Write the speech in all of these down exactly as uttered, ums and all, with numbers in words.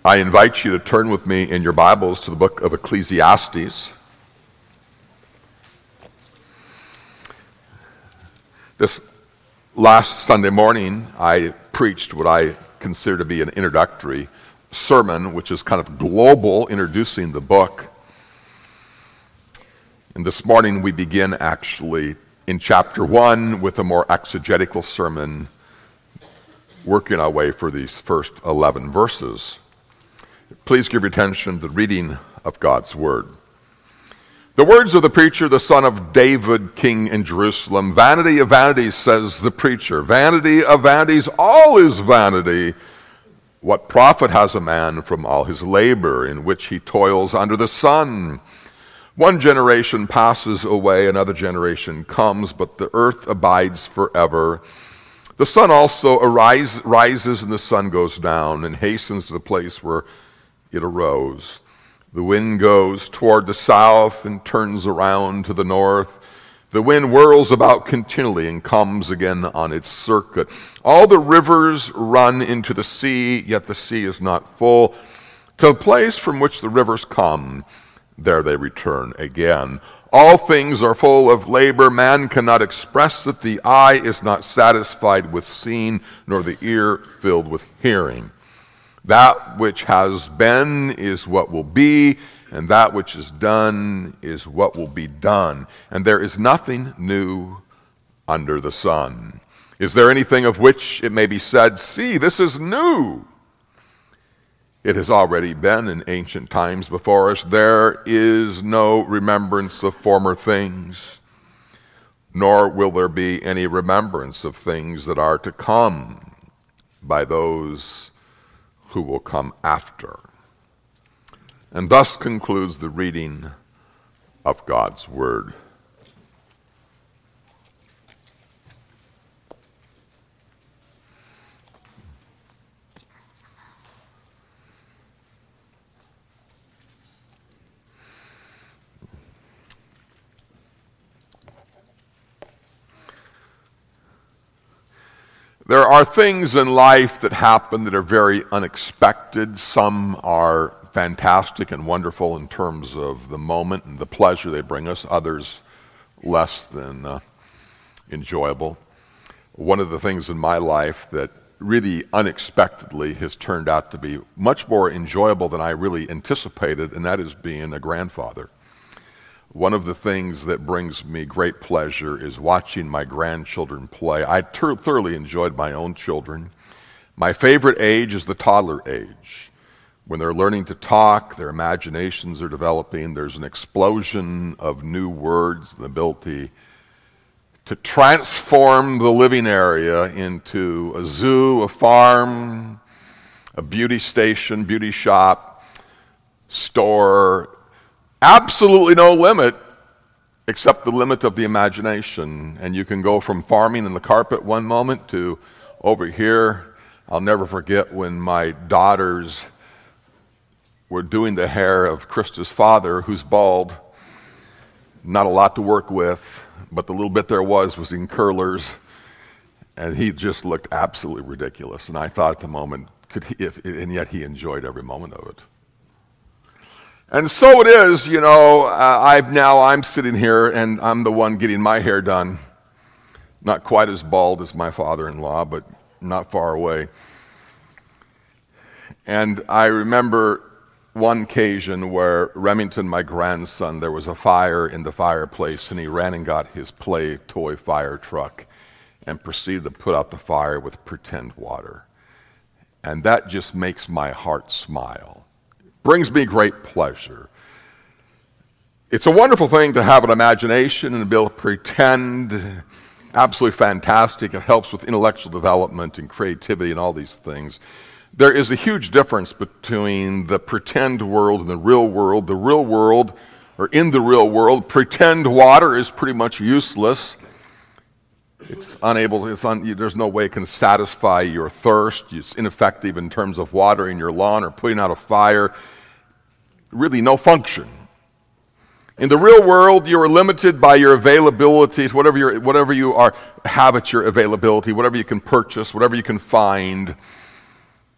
I invite you to turn with me in your Bibles to the book of Ecclesiastes. This last Sunday morning, I preached what I consider to be an introductory sermon, which is kind of global, introducing the book. And this morning we begin actually in chapter one with a more exegetical sermon, working our way for these first eleven verses. Please give your attention to the reading of God's Word. The words of the preacher, the son of David, king in Jerusalem. Vanity of vanities, says the preacher. Vanity of vanities, all is vanity. What profit has a man from all his labor in which he toils under the sun? One generation passes away, another generation comes, but the earth abides forever. The sun also arise, rises and the sun goes down and hastens to the place where it arose. The wind goes toward the south and turns around to the north. The wind whirls about continually and comes again on its circuit. All the rivers run into the sea, yet the sea is not full. To the place from which the rivers come, there they return again. All things are full of labor. Man cannot express it. The eye is not satisfied with seeing, nor the ear filled with hearing. That which has been is what will be, and that which is done is what will be done. And there is nothing new under the sun. Is there anything of which it may be said, see, this is new? It has already been in ancient times before us. There is no remembrance of former things, nor will there be any remembrance of things that are to come by those who will come after. And thus concludes the reading of God's Word. There are things in life that happen that are very unexpected. Some are fantastic and wonderful in terms of the moment and the pleasure they bring us. Others less than uh, enjoyable. One of the things in my life that really unexpectedly has turned out to be much more enjoyable than I really anticipated, and that is being a grandfather. One of the things that brings me great pleasure is watching my grandchildren play. I ter- thoroughly enjoyed my own children. My favorite age is the toddler age. When they're learning to talk, their imaginations are developing, there's an explosion of new words, the ability to transform the living area into a zoo, a farm, a beauty station, beauty shop, store. Absolutely no limit except the limit of the imagination. And you can go from farming in the carpet one moment to over here. I'll never forget when my daughters were doing the hair of Krista's father, who's bald. Not a lot to work with, but the little bit there was was in curlers. And he just looked absolutely ridiculous. And I thought at the moment, could he, if, and yet he enjoyed every moment of it. And so it is, you know, uh, I've now, I'm sitting here and I'm the one getting my hair done. Not quite as bald as my father-in-law, but not far away. And I remember one occasion where Remington, my grandson, there was a fire in the fireplace and he ran and got his play toy fire truck and proceeded to put out the fire with pretend water. And that just makes my heart smile. Brings me great pleasure. It's a wonderful thing to have an imagination and be able to pretend. Absolutely fantastic. It helps with intellectual development and creativity and all these things. There is a huge difference between the pretend world and the real world. The real world, or in the real world, pretend water is pretty much useless. It's unable, it's un, there's no way it can satisfy your thirst. It's ineffective in terms of watering your lawn or putting out a fire. Really no function. In the real world, you are limited by your availability to whatever, you're, whatever you are, have at your availability, whatever you can purchase, whatever you can find.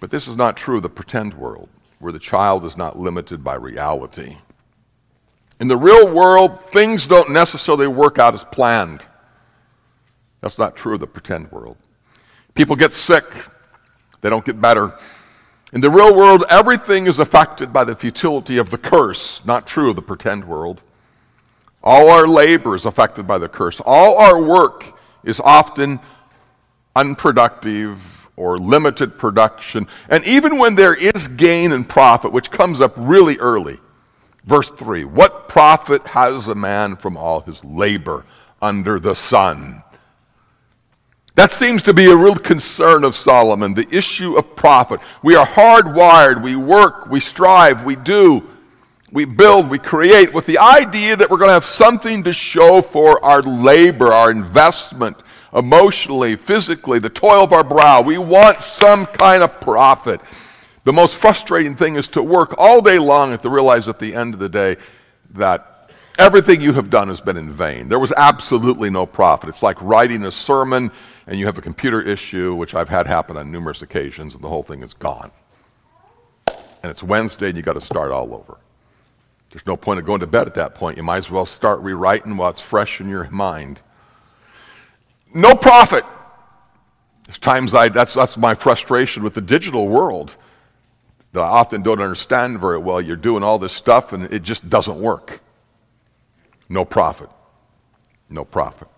But this is not true of the pretend world, where the child is not limited by reality. In the real world, things don't necessarily work out as planned. That's not true of the pretend world. People get sick. They don't get better. In the real world, everything is affected by the futility of the curse. Not true of the pretend world. All our labor is affected by the curse. All our work is often unproductive or limited production. And even when there is gain and profit, which comes up really early, verse three, what profit has a man from all his labor under the sun? That seems to be a real concern of Solomon, the issue of profit. We are hardwired, we work, we strive, we do, we build, we create with the idea that we're going to have something to show for our labor, our investment, emotionally, physically, the toil of our brow. We want some kind of profit. The most frustrating thing is to work all day long and to realize at the end of the day that everything you have done has been in vain. There was absolutely no profit. It's like writing a sermon and you have a computer issue, which I've had happen on numerous occasions, and the whole thing is gone. And it's Wednesday and you got to start all over. There's no point in going to bed at that point. You might as well start rewriting while it's fresh in your mind. No profit. There's times I, that's, that's my frustration with the digital world, that I often don't understand very well. You're doing all this stuff and it just doesn't work. No profit. No profit.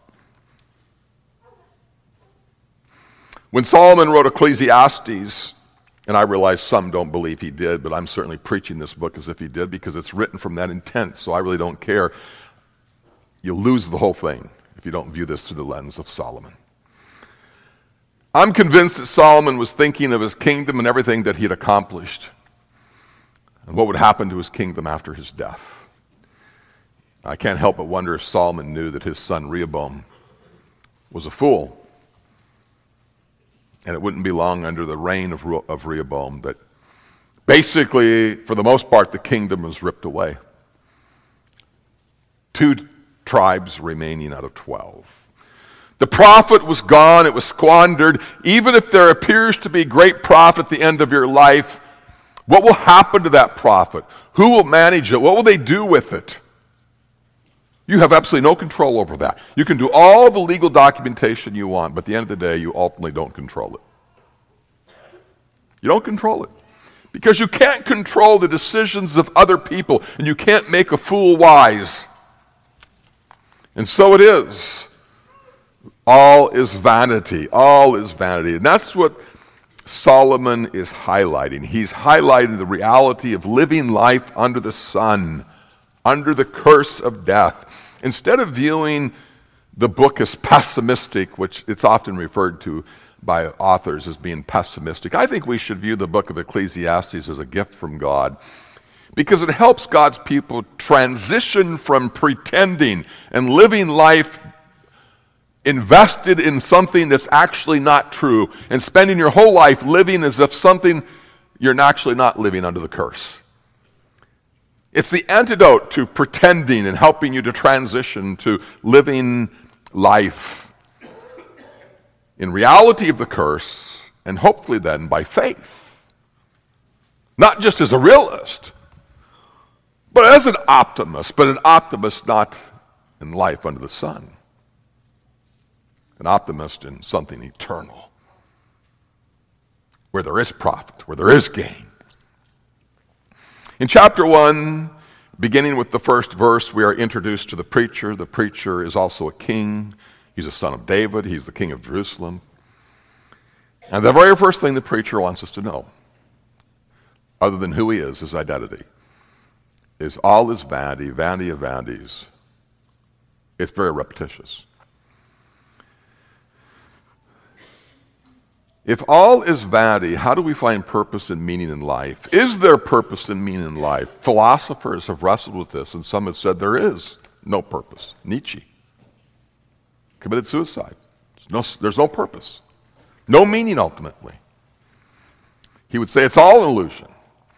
When Solomon wrote Ecclesiastes, and I realize some don't believe he did, but I'm certainly preaching this book as if he did because it's written from that intent, so I really don't care. You lose the whole thing if you don't view this through the lens of Solomon. I'm convinced that Solomon was thinking of his kingdom and everything that he had accomplished and what would happen to his kingdom after his death. I can't help but wonder if Solomon knew that his son Rehoboam was a fool. And it wouldn't be long under the reign of, Re- of Rehoboam that basically, for the most part, the kingdom was ripped away. Two tribes remaining out of twelve. The profit was gone, it was squandered. Even if there appears to be great profit at the end of your life, what will happen to that profit? Who will manage it? What will they do with it? You have absolutely no control over that. You can do all the legal documentation you want, but at the end of the day, you ultimately don't control it. You don't control it. Because you can't control the decisions of other people, and you can't make a fool wise. And so it is. All is vanity. All is vanity. And that's what Solomon is highlighting. He's highlighting the reality of living life under the sun, under the curse of death. Instead of viewing the book as pessimistic, which it's often referred to by authors as being pessimistic, I think we should view the book of Ecclesiastes as a gift from God, because it helps God's people transition from pretending and living life invested in something that's actually not true and spending your whole life living as if something you're actually not living under the curse. It's the antidote to pretending and helping you to transition to living life in reality of the curse, and hopefully then by faith. Not just as a realist, but as an optimist, but an optimist not in life under the sun. An optimist in something eternal, where there is profit, where there is gain. In chapter one, beginning with the first verse, we are introduced to the preacher. The preacher is also a king. He's a son of David. He's the king of Jerusalem. And the very first thing the preacher wants us to know, other than who he is, his identity, is all is vanity, vanity of vanities. It's very repetitious. If all is vanity, how do we find purpose and meaning in life? Is there purpose and meaning in life? Philosophers have wrestled with this, and some have said there is no purpose. Nietzsche committed suicide. There's no, there's no purpose, no meaning ultimately. He would say it's all an illusion.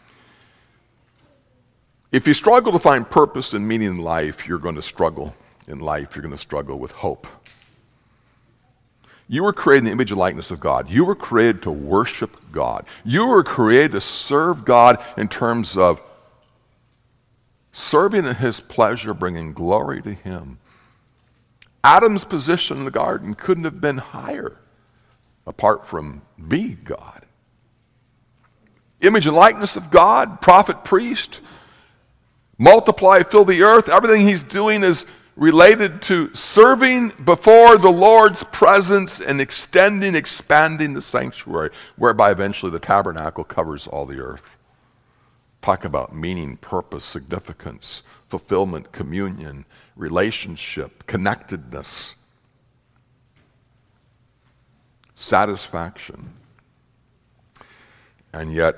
If you struggle to find purpose and meaning in life, you're going to struggle in life. You're going to struggle with hope. You were created in the image and likeness of God. You were created to worship God. You were created to serve God in terms of serving in his pleasure, bringing glory to him. Adam's position in the garden couldn't have been higher apart from being God. Image and likeness of God, prophet, priest, multiply, fill the earth. Everything he's doing is related to serving before the Lord's presence and extending, expanding the sanctuary, whereby eventually the tabernacle covers all the earth. Talk about meaning, purpose, significance, fulfillment, communion, relationship, connectedness, satisfaction. And yet,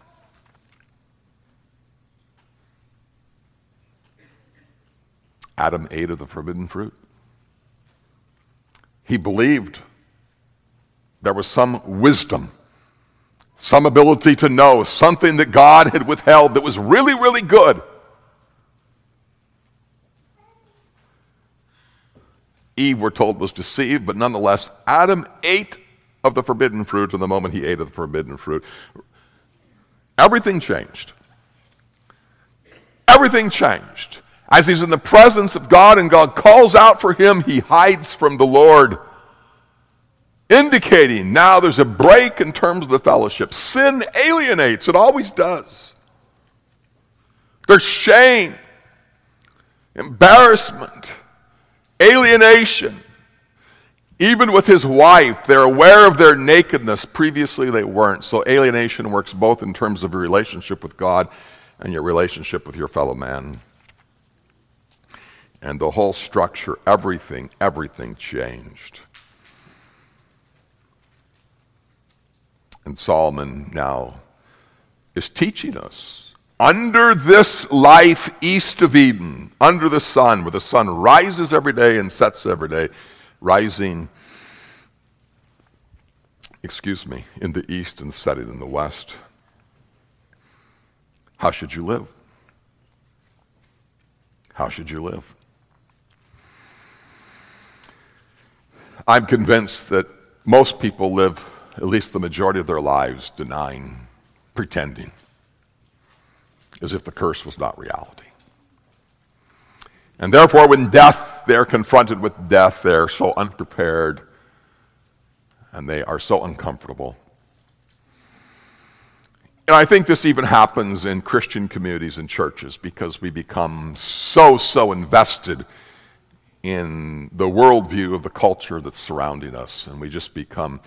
Adam ate of the forbidden fruit. He believed there was some wisdom, some ability to know, something that God had withheld that was really, really good. Eve, we're told, was deceived, but nonetheless, Adam ate of the forbidden fruit, and the moment he ate of the forbidden fruit, everything changed. Everything changed. As he's in the presence of God and God calls out for him, he hides from the Lord, indicating now there's a break in terms of the fellowship. Sin alienates, it always does. There's shame, embarrassment, alienation. Even with his wife, they're aware of their nakedness. Previously they weren't. So alienation works both in terms of your relationship with God and your relationship with your fellow man. And the whole structure, everything, everything changed. And Solomon now is teaching us, under this life east of Eden, under the sun, where the sun rises every day and sets every day, rising, excuse me, in the east and setting in the west, how should you live? How should you live? I'm convinced that most people live, at least the majority of their lives, denying, pretending, as if the curse was not reality. And therefore, when death, they're confronted with death, they're so unprepared, and they are so uncomfortable. And I think this even happens in Christian communities and churches because we become so, so invested in the worldview of the culture that's surrounding us, and we just become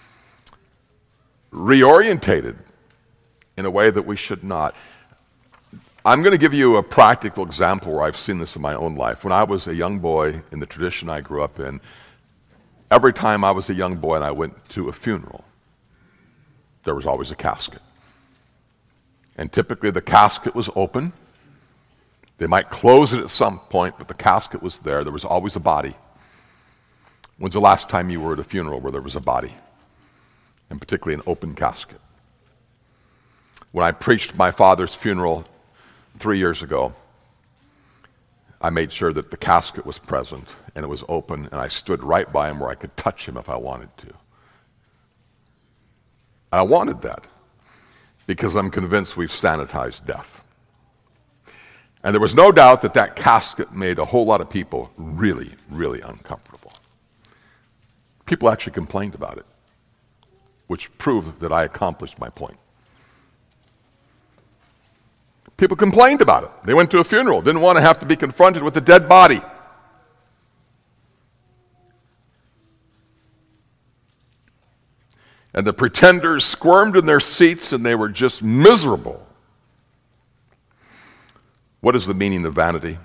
reorientated in a way that we should not. I'm going to give you a practical example where I've seen this in my own life. When I was a young boy, in the tradition I grew up in, every time I was a young boy and I went to a funeral, there was always a casket. And typically the casket was open. They might close it at some point, but the casket was there. There was always a body. When's the last time you were at a funeral where there was a body? And particularly an open casket. When I preached my father's funeral three years ago, I made sure that the casket was present and it was open, and I stood right by him where I could touch him if I wanted to. I wanted that because I'm convinced we've sanitized death. And there was no doubt that that casket made a whole lot of people really, really uncomfortable. People actually complained about it, which proved that I accomplished my point. People complained about it. They went to a funeral, didn't want to have to be confronted with a dead body. And the pretenders squirmed in their seats and they were just miserable. What is the meaning of vanity?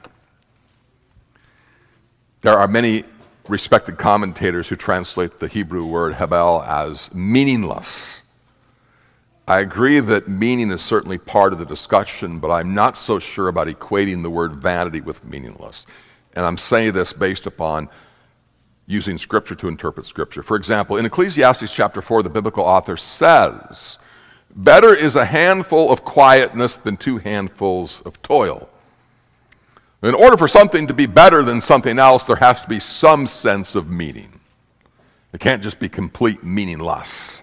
There are many respected commentators who translate the Hebrew word hebel as meaningless. I agree that meaning is certainly part of the discussion, but I'm not so sure about equating the word vanity with meaningless. And I'm saying this based upon using Scripture to interpret Scripture. For example, in Ecclesiastes chapter four, the biblical author says, "Better is a handful of quietness than two handfuls of toil." In order for something to be better than something else, there has to be some sense of meaning. It can't just be complete meaningless.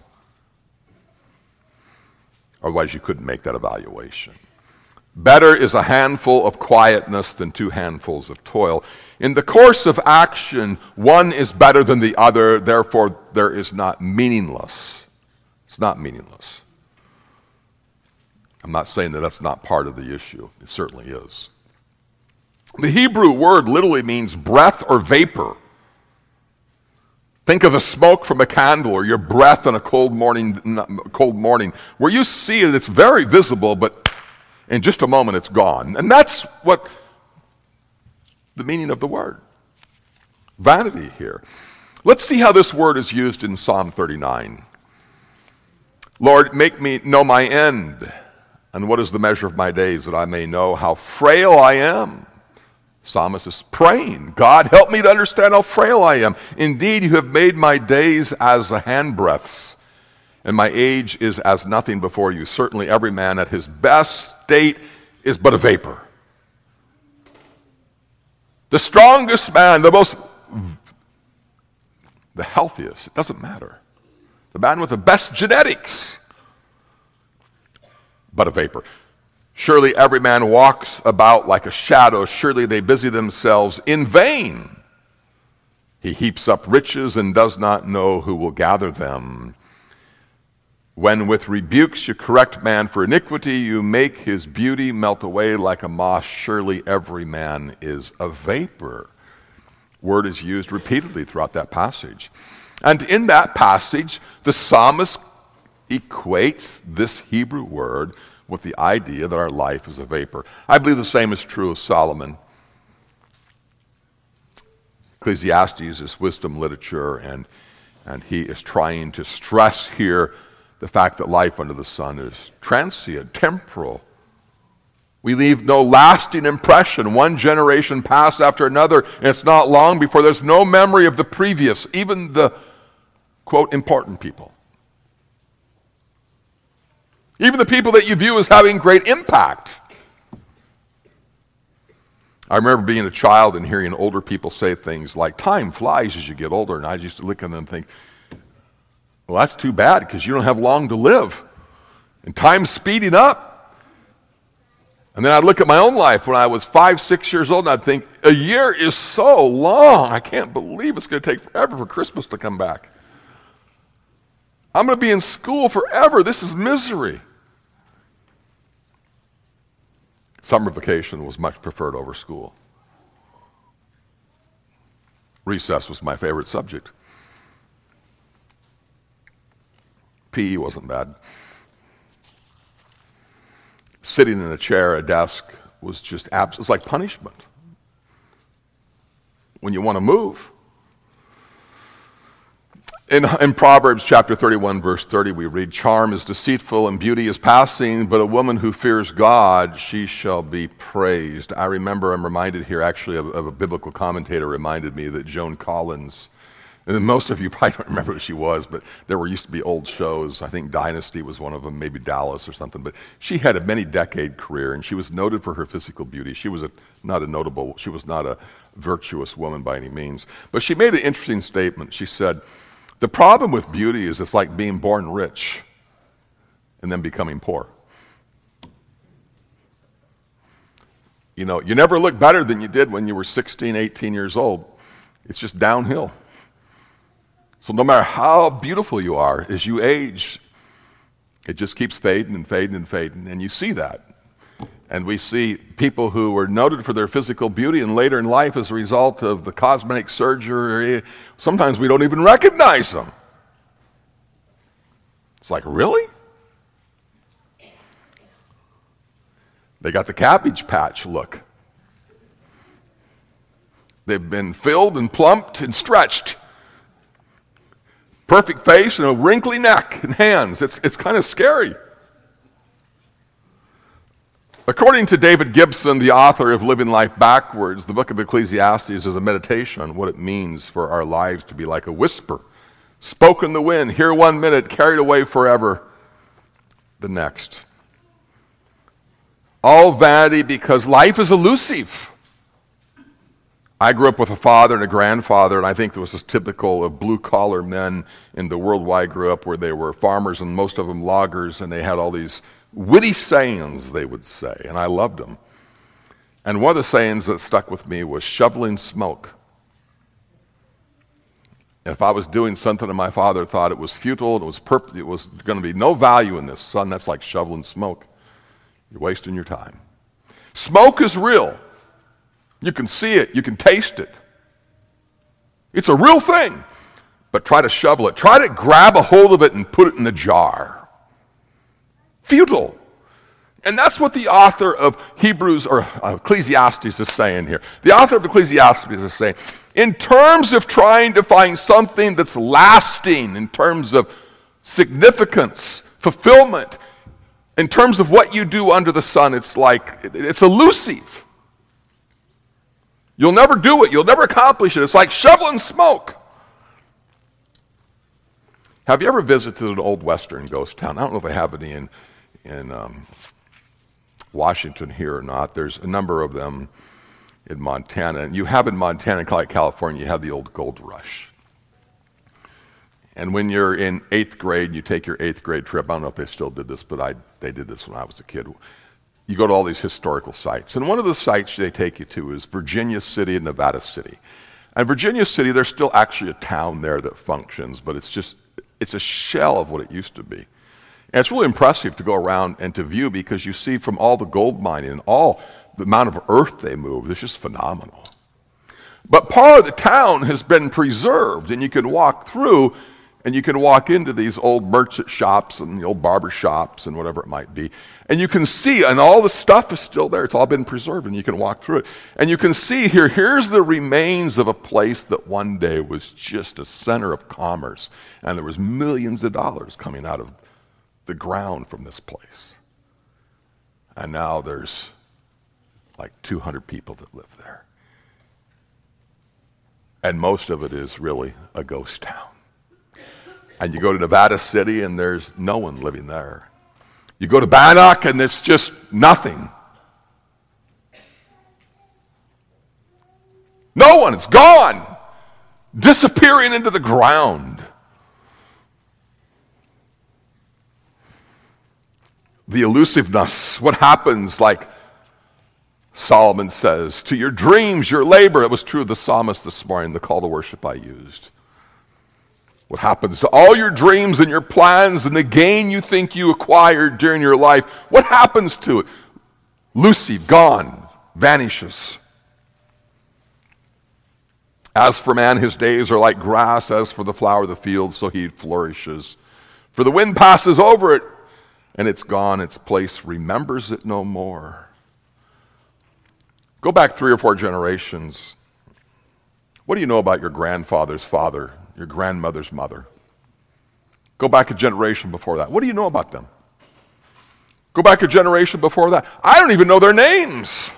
Otherwise, you couldn't make that evaluation. Better is a handful of quietness than two handfuls of toil. In the course of action, one is better than the other, therefore there is not meaningless. It's not meaningless. I'm not saying that that's not part of the issue. It certainly is. The Hebrew word literally means breath or vapor. Think of the smoke from a candle or your breath on a cold morning, cold morning, where you see it, it's very visible, but in just a moment it's gone. And that's what the meaning of the word. Vanity here. Let's see how this word is used in Psalm thirty-nine. Lord, make me know my end, and what is the measure of my days, that I may know how frail I am. Psalmist is praying, God, help me to understand how frail I am. Indeed, you have made my days as the handbreadths, and my age is as nothing before you. Certainly every man at his best state is but a vapor. The strongest man, the most, the healthiest, it doesn't matter. The man with the best genetics, but a vapor. Surely every man walks about like a shadow. Surely they busy themselves in vain. He heaps up riches and does not know who will gather them. When with rebukes you correct man for iniquity, you make his beauty melt away like a moth. Surely every man is a vapor. Word is used repeatedly throughout that passage. And in that passage, the psalmist equates this Hebrew word with the idea that our life is a vapor. I believe the same is true of Solomon. Ecclesiastes is wisdom literature, and, and he is trying to stress here the fact that life under the sun is transient, temporal. We leave no lasting impression. One generation passes after another, and it's not long before there's no memory of the previous, even the, quote, important people. Even the people that you view as having great impact. I remember being a child and hearing older people say things like, time flies as you get older. And I used to look at them and think, well, that's too bad because you don't have long to live. And time's speeding up. And then I'd look at my own life when I was five, six years old, and I'd think, a year is so long. I can't believe it's going to take forever for Christmas to come back. I'm going to be in school forever. This is misery. Summer vacation was much preferred over school. Recess was my favorite subject. P E wasn't bad. Sitting in a chair, a desk, was just abs- it's like punishment when you want to move. In, in Proverbs chapter thirty-one, verse thirty, we read, charm is deceitful and beauty is passing, but a woman who fears God, she shall be praised. I remember, I'm reminded here actually of, of a biblical commentator reminded me that Joan Collins, and most of you probably don't remember who she was, but there were used to be old shows. I think Dynasty was one of them, maybe Dallas or something. But she had a many-decade career, and she was noted for her physical beauty. She was a, not a notable, she was not a virtuous woman by any means. But she made an interesting statement. She said, the problem with beauty is it's like being born rich and then becoming poor. You know, you never look better than you did when you were sixteen, eighteen years old. It's just downhill. So no matter how beautiful you are, as you age, it just keeps fading and fading and fading, and you see that. And we see people who were noted for their physical beauty and later in life as a result of the cosmetic surgery, sometimes we don't even recognize them. It's like, really? They got the Cabbage Patch look. They've been filled and plumped and stretched. Perfect face and a wrinkly neck and hands. It's, it's kind of scary. According to David Gibson, the author of Living Life Backwards, the book of Ecclesiastes is a meditation on what it means for our lives to be like a whisper, spoke in the wind, here one minute, carried away forever the next. All vanity because life is elusive. I grew up with a father and a grandfather, and I think this was typical of blue-collar men in the world where I grew up, where they were farmers and most of them loggers, and they had all these witty sayings they would say, and I loved them. And one of the sayings that stuck with me was shoveling smoke. If I was doing something and my father thought it was futile, and it was perp- it was going to be no value in this, son, that's like shoveling smoke. You're wasting your time. Smoke is real. You can see it. You can taste it. It's a real thing. But try to shovel it. Try to grab a hold of it and put it in the jar. Futile. And that's what the author of Hebrews, or Ecclesiastes is saying here. The author of Ecclesiastes is saying, in terms of trying to find something that's lasting, in terms of significance, fulfillment, in terms of what you do under the sun, it's like, it's elusive. You'll never do it. You'll never accomplish it. It's like shoveling smoke. Have you ever visited an old Western ghost town? I don't know if I have any in, in um, Washington here or not. There's a number of them in Montana. And you have in Montana and California, you have the old gold rush. And when you're in eighth grade, you take your eighth grade trip. I don't know if they still did this, but I, they did this when I was a kid. You go to all these historical sites. And one of the sites they take you to is Virginia City and Nevada City. And Virginia City, there's still actually a town there that functions, but it's just, it's a shell of what it used to be. And it's really impressive to go around and to view, because you see from all the gold mining and all the amount of earth they move, it's just phenomenal. But part of the town has been preserved, and you can walk through, and you can walk into these old merchant shops and the old barber shops and whatever it might be. And you can see, and all the stuff is still there. It's all been preserved, and you can walk through it. And you can see here, here's the remains of a place that one day was just a center of commerce. And there was millions of dollars coming out of the ground from this place. And now there's like two hundred people that live there. And most of it is really a ghost town. And you go to Nevada City, and there's no one living there. You go to Bannock, and it's just nothing. No one, it's gone. Disappearing into the ground. The elusiveness, what happens, like Solomon says, to your dreams, your labor. It was true of the psalmist this morning, the call to worship I used. What happens to all your dreams and your plans and the gain you think you acquired during your life? What happens to it? Elusive, gone, vanishes. As for man, his days are like grass, as for the flower of the field, so he flourishes. For the wind passes over it, and it's gone. Its place remembers it no more. Go back three or four generations. What do you know about your grandfather's father, your grandmother's mother? Go back a generation before that. What do you know about them? Go back a generation before that. I don't even know their names.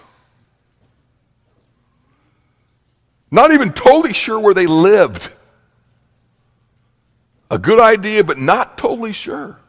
Not even totally sure where they lived. A good idea, but not totally sure.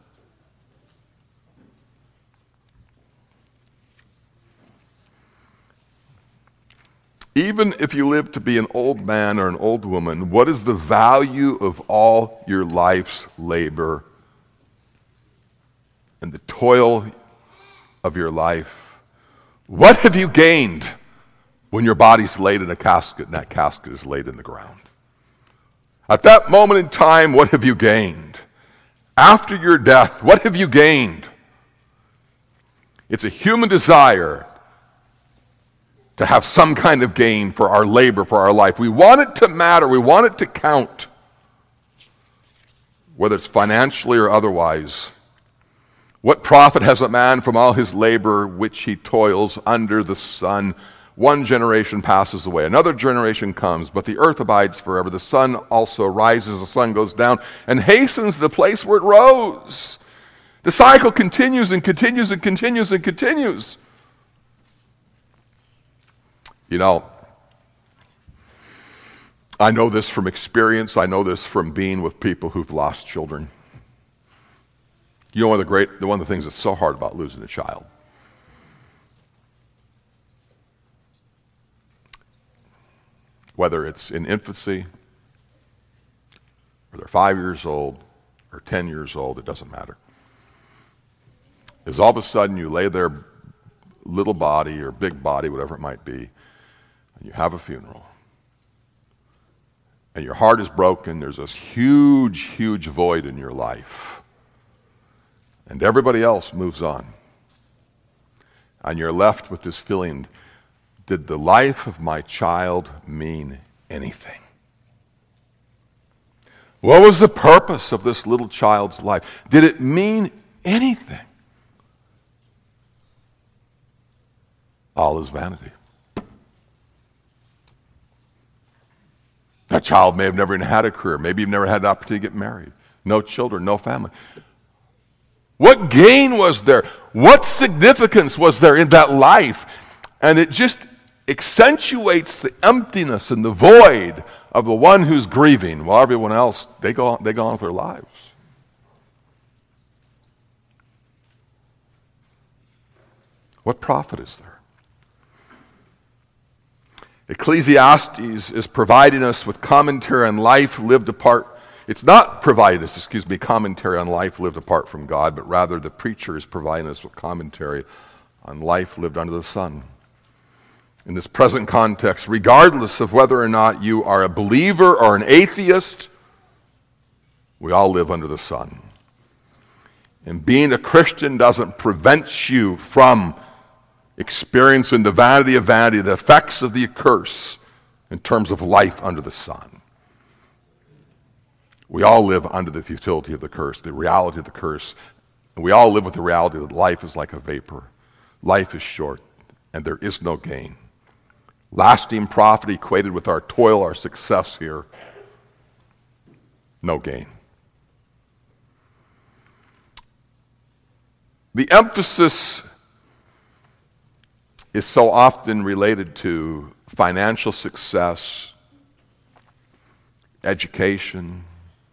Even if you live to be an old man or an old woman, what is the value of all your life's labor and the toil of your life? What have you gained when your body's laid in a casket and that casket is laid in the ground? At that moment in time, what have you gained? After your death, what have you gained? It's a human desire to have some kind of gain for our labor, for our life. We want it to matter. We want it to count, whether it's financially or otherwise. What profit has a man from all his labor which he toils under the sun? One generation passes away, another generation comes, but the earth abides forever. The sun also rises, the sun goes down, and hastens the place where it rose. The cycle continues and continues and continues and continues. You know, I know this from experience. I know this from being with people who've lost children. You know, one of the great, one of the things that's so hard about losing a child. whether it's in infancy, or they're five years old, or ten years old, it doesn't matter. Is all of a sudden you lay their little body or big body, whatever it might be, and you have a funeral. And your heart is broken. There's this huge, huge void in your life. And everybody else moves on. And you're left with this feeling, did the life of my child mean anything? What was the purpose of this little child's life? Did it mean anything? All is vanity. That child may have never even had a career. Maybe you've never had the opportunity to get married. No children, no family. What gain was there? What significance was there in that life? And it just accentuates the emptiness and the void of the one who's grieving, while everyone else, they go on, they go on with their lives. What profit is there? Ecclesiastes is providing us with commentary on life lived apart. It's not providing us, excuse me, commentary on life lived apart from God, but rather the preacher is providing us with commentary on life lived under the sun. In this present context, regardless of whether or not you are a believer or an atheist, we all live under the sun. And being a Christian doesn't prevent you from experiencing the vanity of vanity, the effects of the curse in terms of life under the sun. We all live under the futility of the curse, the reality of the curse. And we all live with the reality that life is like a vapor. Life is short, and there is no gain. Lasting profit equated with our toil, our success here, no gain. The emphasis is so often related to financial success, education.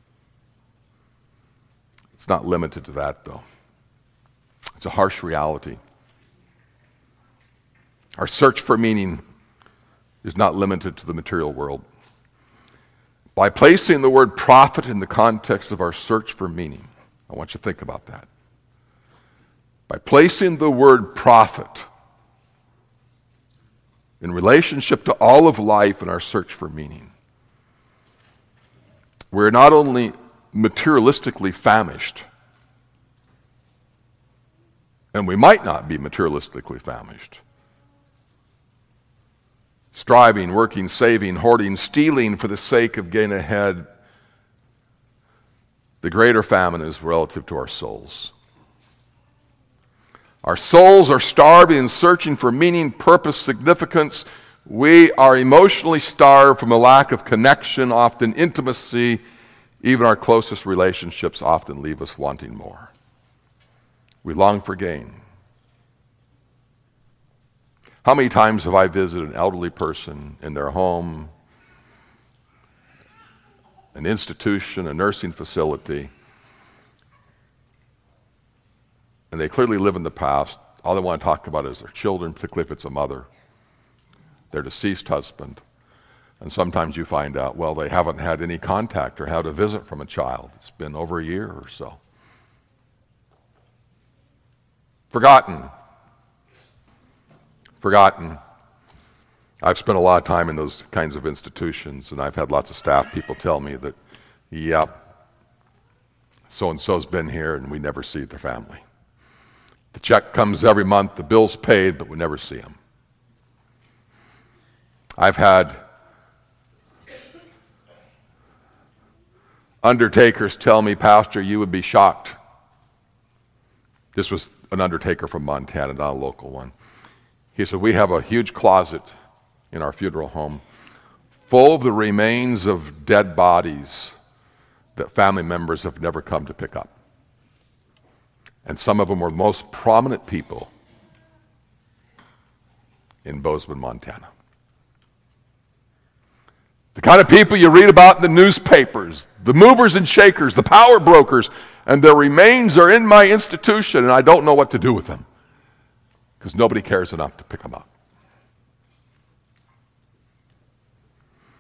It's not limited to that, though. It's a harsh reality. Our search for meaning is not limited to the material world. By placing the word profit in the context of our search for meaning, I want you to think about that. By placing the word profit in relationship to all of life and our search for meaning, we're not only materialistically famished, and we might not be materialistically famished. Striving, working, saving, hoarding, stealing for the sake of getting ahead. The greater famine is relative to our souls. Our souls are starving and searching for meaning, purpose, significance. We are emotionally starved from a lack of connection, often intimacy. Even our closest relationships often leave us wanting more. We long for gain. How many times have I visited an elderly person in their home, an institution, a nursing facility, and they clearly live in the past. All they want to talk about is their children, particularly if it's a mother, their deceased husband. And sometimes you find out, well, they haven't had any contact or had a visit from a child. It's been over a year or so. Forgotten. Forgotten. I've spent a lot of time in those kinds of institutions, and I've had lots of staff people tell me that, yep, so-and-so's been here, and we never see their family. The check comes every month, the bill's paid, but we never see them. I've had undertakers tell me, Pastor, you would be shocked. This was an undertaker from Montana, not a local one. He said, we have a huge closet in our funeral home full of the remains of dead bodies that family members have never come to pick up. And some of them were the most prominent people in Bozeman, Montana. The kind of people you read about in the newspapers, the movers and shakers, the power brokers, and their remains are in my institution, and I don't know what to do with them because nobody cares enough to pick them up.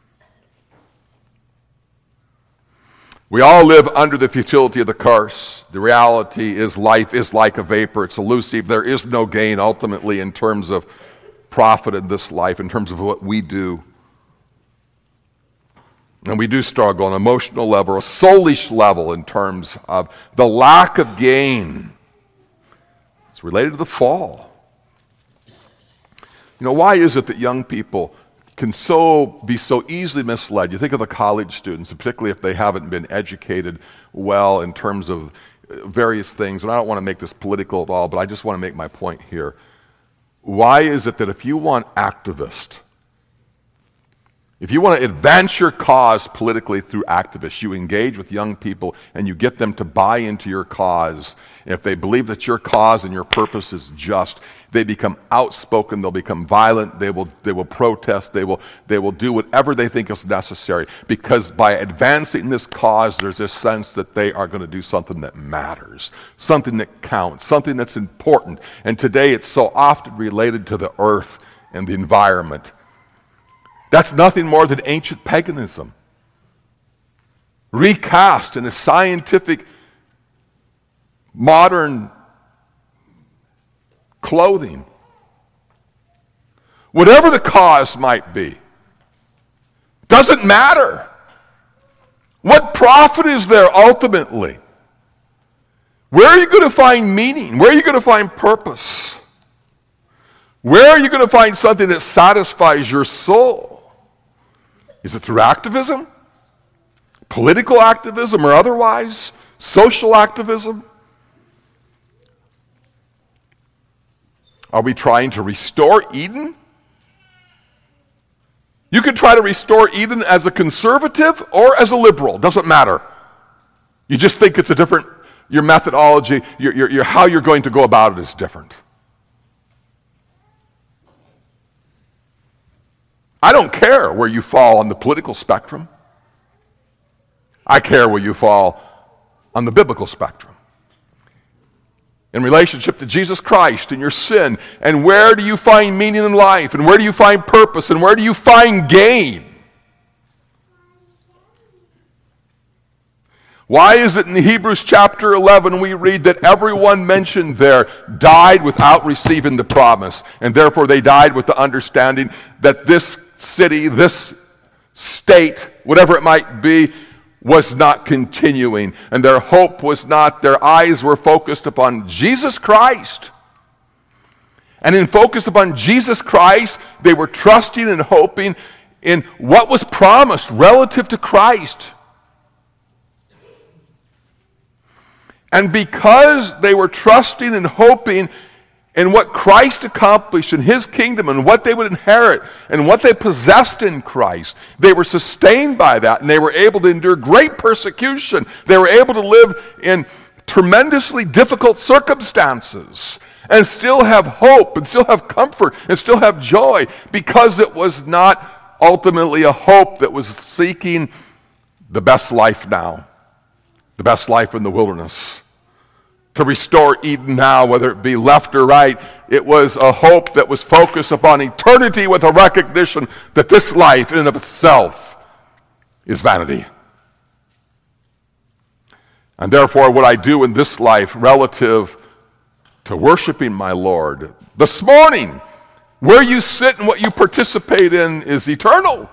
We all live under the futility of the curse. The reality is life is like a vapor. It's elusive. There is no gain ultimately in terms of profit in this life, in terms of what we do. And we do struggle on an emotional level, a soulish level in terms of the lack of gain. It's related to the fall. You know, why is it that young people can so be so easily misled? You think of the college students, particularly if they haven't been educated well in terms of various things, and I don't want to make this political at all, but I just want to make my point here. Why is it that if you want activists, if you want to advance your cause politically through activists, you engage with young people and you get them to buy into your cause. And if they believe that your cause and your purpose is just, they become outspoken, they'll become violent, they will they will protest, they will they will do whatever they think is necessary, because by advancing this cause, there's this sense that they are going to do something that matters, something that counts, something that's important. And today it's so often related to the earth and the environment. That's nothing more than ancient paganism, recast in a scientific, modern clothing. Whatever the cause might be, doesn't matter. What profit is there ultimately? Where are you going to find meaning? Where are you going to find purpose? Where are you going to find something that satisfies your soul? Is it through activism? Political activism or otherwise? Social activism? Are we trying to restore Eden? You can try to restore Eden as a conservative or as a liberal. Doesn't matter. You just think it's a different, your methodology, your, your, your, how you're going to go about it is different. I don't care where you fall on the political spectrum. I care where you fall on the biblical spectrum. In relationship to Jesus Christ and your sin, and where do you find meaning in life, and where do you find purpose, and where do you find gain? Why is it in Hebrews chapter eleven we read that everyone mentioned there died without receiving the promise, and therefore they died with the understanding that this city, this state, whatever it might be, was not continuing, and their hope was not, their eyes were focused upon Jesus Christ. And in focused upon Jesus Christ, they were trusting and hoping in what was promised relative to Christ. And because they were trusting and hoping in what Christ accomplished in his kingdom and what they would inherit and what they possessed in Christ, they were sustained by that, and they were able to endure great persecution. They were able to live in tremendously difficult circumstances and still have hope and still have comfort and still have joy, because it was not ultimately a hope that was seeking the best life now, the best life in the wilderness. To restore Eden now, whether it be left or right, it was a hope that was focused upon eternity with a recognition that this life in and of itself is vanity. And therefore, what I do in this life relative to worshiping my Lord, this morning, where you sit and what you participate in is eternal.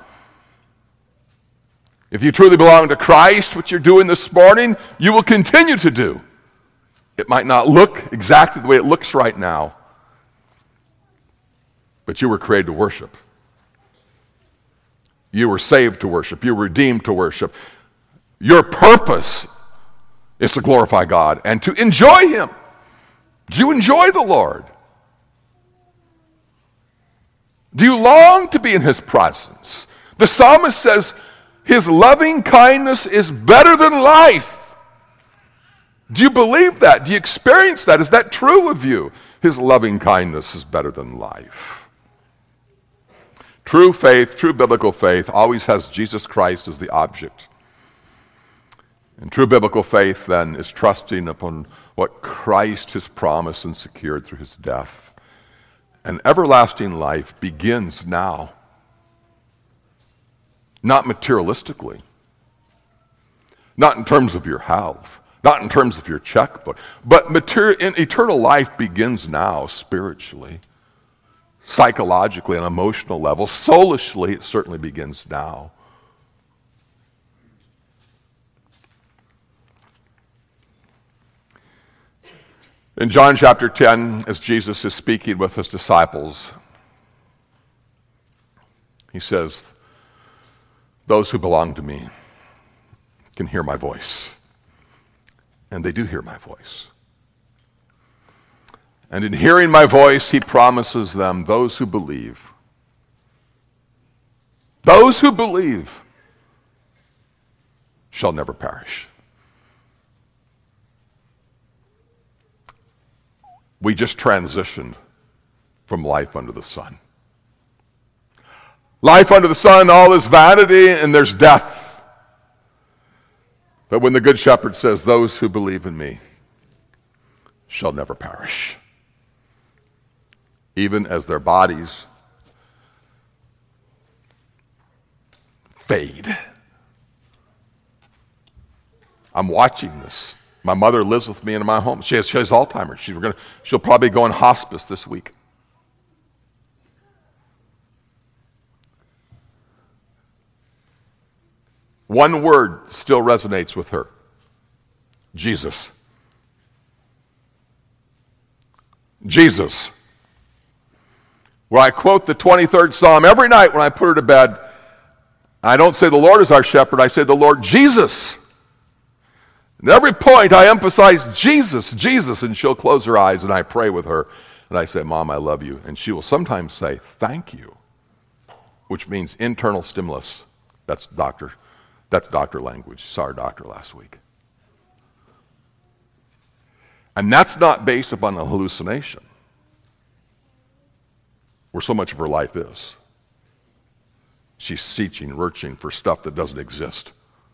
If you truly belong to Christ, what you're doing this morning, you will continue to do. It might not look exactly the way it looks right now, but you were created to worship. You were saved to worship. You were redeemed to worship. Your purpose is to glorify God and to enjoy him. Do you enjoy the Lord? Do you long to be in his presence? The psalmist says, his loving kindness is better than life. Do you believe that? Do you experience that? Is that true of you? His loving kindness is better than life. True faith, true biblical faith, always has Jesus Christ as the object. And true biblical faith, then, is trusting upon what Christ has promised and secured through his death. And everlasting life begins now. Not materialistically, not in terms of your health, not in terms of your checkbook, but material, in eternal life begins now spiritually, psychologically, on an emotional level. Soulishly, it certainly begins now. In John chapter ten, as Jesus is speaking with his disciples, he says, those who belong to me can hear my voice. And they do hear my voice. And in hearing my voice, he promises them, those who believe, those who believe shall never perish. We just transitioned from life under the sun. Life under the sun, all is vanity, and there's death. But when the Good Shepherd says, those who believe in me shall never perish, even as their bodies fade. I'm watching this. My mother lives with me in my home. She has, she has Alzheimer's. She's gonna, she'll probably go in hospice this week. One word still resonates with her. Jesus. Jesus. Where I quote the twenty-third Psalm every night when I put her to bed, I don't say the Lord is our shepherd, I say the Lord Jesus. At every point I emphasize Jesus, Jesus, and she'll close her eyes and I pray with her and I say, Mom, I love you. And she will sometimes say, thank you, which means internal stimulus. That's doctor, that's doctor language. Saw our doctor last week. And that's not based upon a hallucination, where so much of her life is. She's searching, searching for stuff that doesn't exist.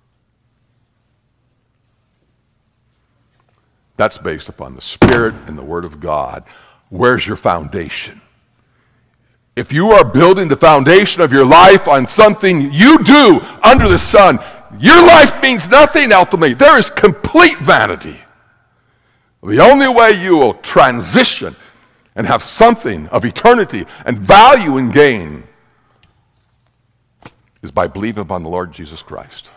That's based upon the Spirit and the Word of God. Where's your foundation? If you are building the foundation of your life on something you do under the sun, your life means nothing ultimately. There is complete vanity. The only way you will transition and have something of eternity and value and gain is by believing upon the Lord Jesus Christ.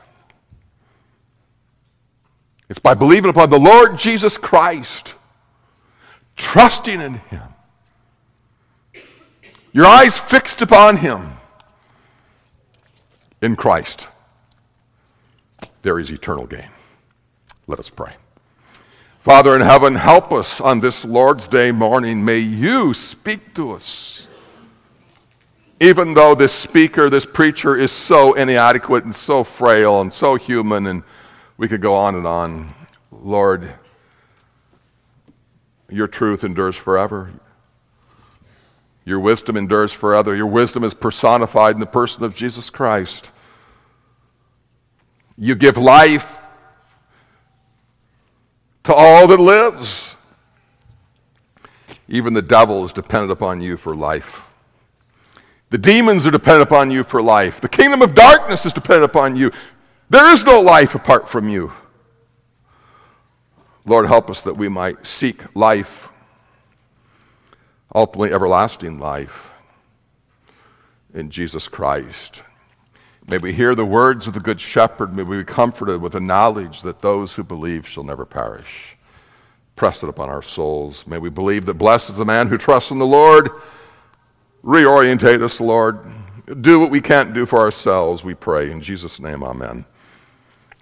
It's by believing upon the Lord Jesus Christ, trusting in Him, your eyes fixed upon Him. In Christ, there is eternal gain. Let us pray. Father in heaven, help us on this Lord's Day morning. May you speak to us. Even though this speaker, this preacher is so inadequate and so frail and so human, and we could go on and on. Lord, your truth endures forever. Your wisdom endures forever. Your wisdom is personified in the person of Jesus Christ. You give life to all that lives. Even the devil is dependent upon you for life. The demons are dependent upon you for life. The kingdom of darkness is dependent upon you. There is no life apart from you. Lord, help us that we might seek life, ultimately everlasting life, in Jesus Christ. May we hear the words of the Good Shepherd. May we be comforted with the knowledge that those who believe shall never perish. Press it upon our souls. May we believe that blessed is the man who trusts in the Lord. Reorientate us, Lord. Do what we can't do for ourselves, we pray. In Jesus' name, amen.